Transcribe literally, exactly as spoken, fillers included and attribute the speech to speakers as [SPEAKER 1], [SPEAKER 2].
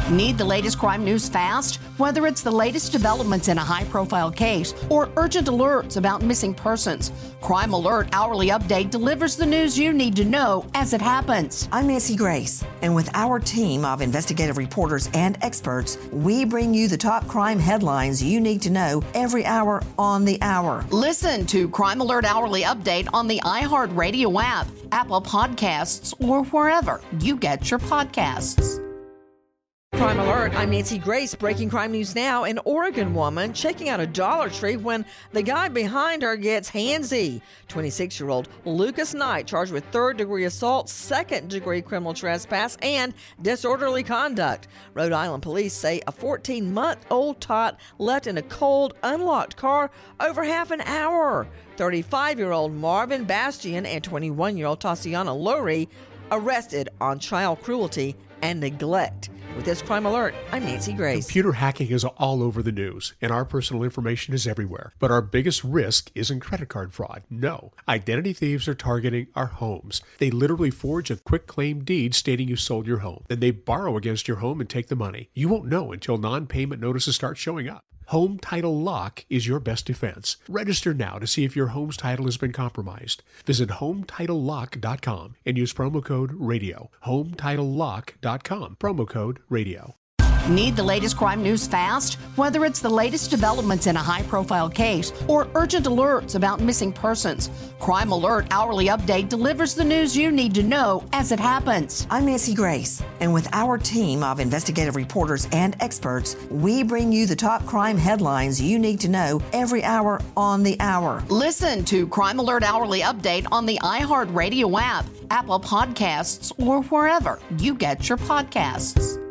[SPEAKER 1] Need the latest crime news fast? Whether it's the latest developments in a high-profile case or urgent alerts about missing persons, Crime Alert Hourly Update delivers the news you need to know as it happens.
[SPEAKER 2] I'm Nancy Grace, and with our team of investigative reporters and experts, we bring you the top crime headlines you need to know every hour on the hour.
[SPEAKER 1] Listen to Crime Alert Hourly Update on the iHeartRadio app, Apple Podcasts, or wherever you get your podcasts.
[SPEAKER 3] Crime Alert, I'm Nancy Grace. Breaking crime news now. An Oregon woman checking out a Dollar Tree when the guy behind her gets handsy. twenty-six-year-old Lucas Knight charged with third-degree assault, second-degree criminal trespass, and disorderly conduct. Rhode Island police say a fourteen-month-old tot left in a cold, unlocked car over half an hour. thirty-five-year-old Marvin Bastian and twenty-one-year-old Tatiana Lurie arrested on child cruelty and neglect. With this Crime Alert, I'm Nancy Grace.
[SPEAKER 4] Computer hacking is all over the news, and our personal information is everywhere. But our biggest risk isn't credit card fraud. No. Identity thieves are targeting our homes. They literally forge a quick claim deed stating you sold your home. Then they borrow against your home and take the money. You won't know until non-payment notices start showing up. Home Title Lock is your best defense. Register now to see if your home's title has been compromised. Visit home title lock dot com and use promo code RADIO. home title lock dot com, promo code RADIO.
[SPEAKER 1] Need the latest crime news fast? Whether it's the latest developments in a high-profile case or urgent alerts about missing persons, Crime Alert Hourly Update delivers the news you need to know as it happens.
[SPEAKER 2] I'm Nancy Grace, and with our team of investigative reporters and experts, we bring you the top crime headlines you need to know every hour on the hour.
[SPEAKER 1] Listen to Crime Alert Hourly Update on the iHeartRadio app, Apple Podcasts, or wherever you get your podcasts.